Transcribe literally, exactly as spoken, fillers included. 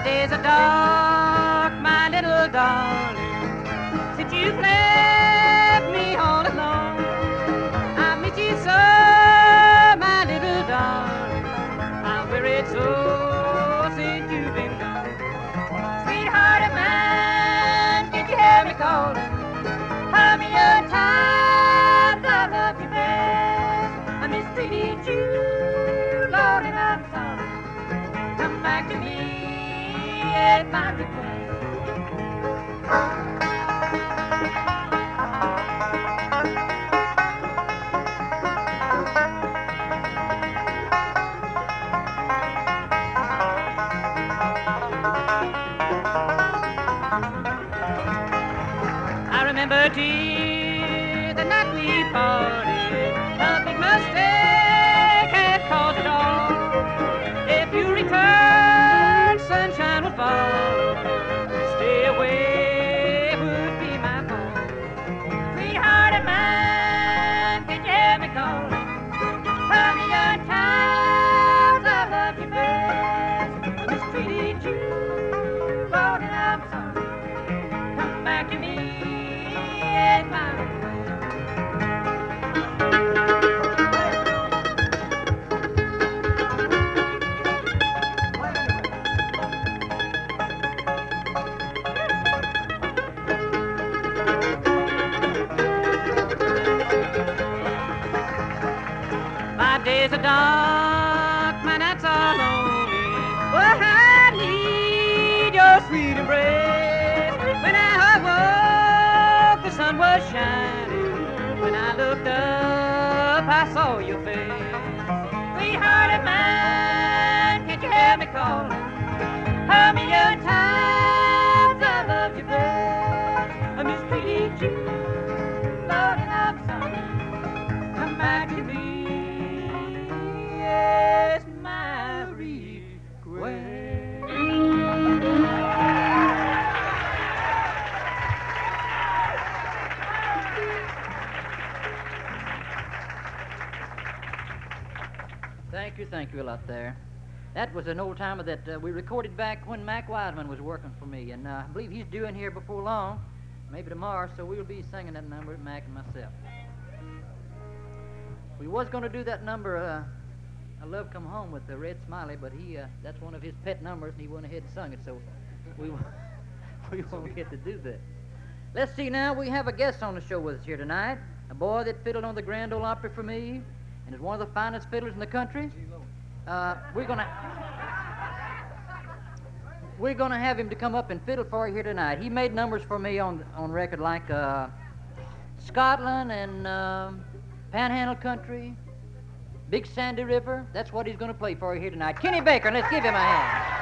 days are dark, my little darling, since you've left me all alone. I miss you so, my little darling, I'm worried so since you've been gone. Sweetheart of mine, can't you hear me calling? How many times I love you best? I mistreated you, Lord, and I'm sorry. Come back to me at my request. I remember, dear, the night we parted. A big mistake had caused it all. If you return, sunshine will follow. Stay away would be my fault. Sweetheart of mine, can you hear me calling? How many times I loved you best? I mistreated you, Lord, and I'm sorry. Come back to me. My days are dark, my nights are lonely. Well, I need your sweet embrace. When I awoke, the sun was shining. When I looked up, I saw your face. Sweetheart of mine, can't you hear me calling? How many times I loved you best? I mistreated you, Lord, and I'm sorry. Come back to me. Yes, my request. Thank you, thank you a lot there. That was an old timer that uh, we recorded back when Mac Wiseman was working for me, and uh, I believe he's due in here before long, maybe tomorrow, so we'll be singing that number, Mac and myself. We was going to do that number, uh, I Love Come Home, with the Red Smiley, but he uh, that's one of his pet numbers, and he went ahead and sung it, so we, we won't get to do that. Let's see now, we have a guest on the show with us here tonight, a boy that fiddled on the Grand Ole Opry for me, and is one of the finest fiddlers in the country. Uh, we're gonna we're gonna have him to come up and fiddle for you here tonight. He made numbers for me on on record like uh, Scotland and uh, Panhandle Country, Big Sandy River. That's what he's gonna play for you here tonight. Kenny Baker, let's give him a hand.